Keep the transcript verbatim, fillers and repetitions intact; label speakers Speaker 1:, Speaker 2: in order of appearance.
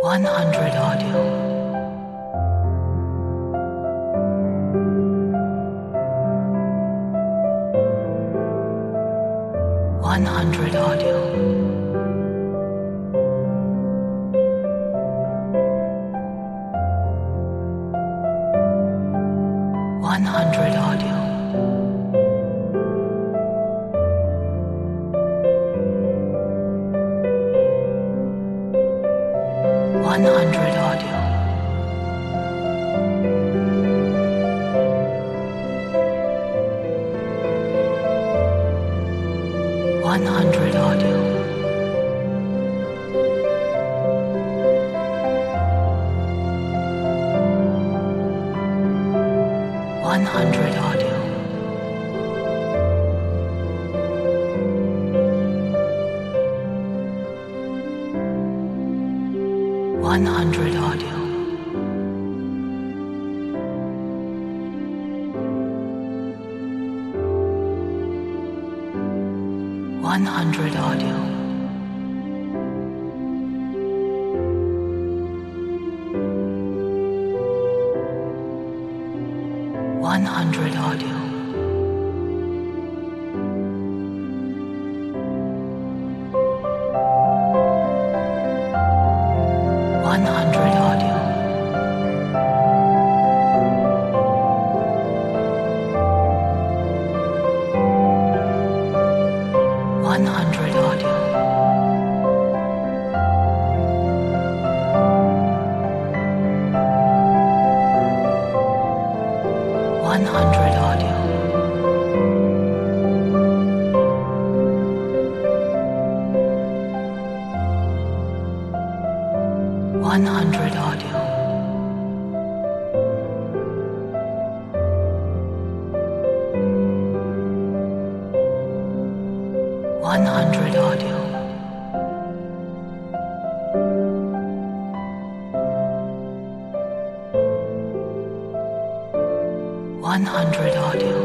Speaker 1: one hundred audio. one hundred audio. one hundred audio. one hundred audio. one hundred audio. one hundred audio. one hundred audio. one hundred audio. one hundred audio. one hundred audio. one hundred audio. one hundred audio. one hundred audio. one hundred audio. one hundred audio.